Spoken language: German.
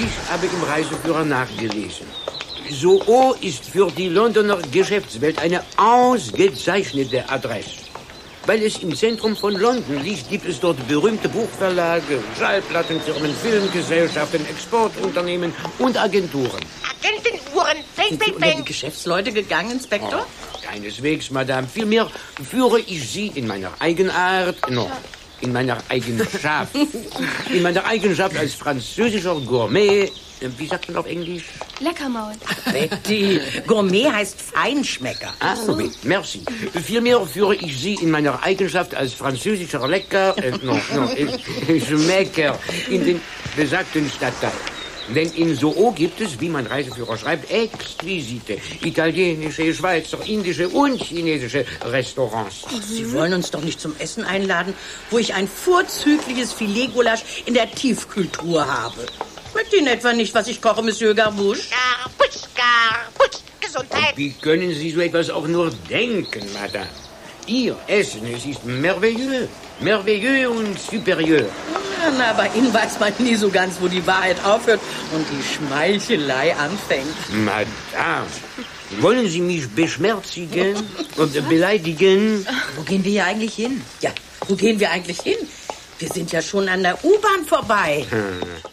Ich habe im Reiseführer nachgelesen. Soho ist für die Londoner Geschäftswelt eine ausgezeichnete Adresse. Weil es im Zentrum von London liegt, gibt es dort berühmte Buchverlage, Schallplattenfirmen, Filmgesellschaften, Exportunternehmen und Agenturen. Agentenuhren, Sind Sie unter die Geschäftsleute gegangen, Inspektor? Keineswegs, Madame. Vielmehr führe ich Sie in meiner Eigenart, in meiner Eigenschaft, in meiner Eigenschaft als französischer Gourmet, wie sagt man auf Englisch? Leckermaul. Betty, Gourmet heißt Feinschmecker. Ah, oui, merci. Vielmehr führe ich Sie in meiner Eigenschaft als französischer Schmecker in den besagten Stadtteil. Denn in Soho gibt es, wie mein Reiseführer schreibt, exquisite italienische, Schweizer, indische und chinesische Restaurants. Sie wollen uns doch nicht zum Essen einladen, wo ich ein vorzügliches Filetgulasch in der Tiefkühltruhe habe. Schmeckt Ihnen etwa nicht, was ich koche, Monsieur Garbouche? Garbutsch, Gesundheit. Wie können Sie so etwas auch nur denken, Madame? Ihr Essen, es ist merveilleux und supérieur. Na, bei Ihnen weiß man nie so ganz, wo die Wahrheit aufhört und die Schmeichelei anfängt. Madame, wollen Sie mich beschmerzigen und beleidigen? Wo gehen wir hier eigentlich hin? Ja, wo gehen wir eigentlich hin? Wir sind ja schon an der U-Bahn vorbei.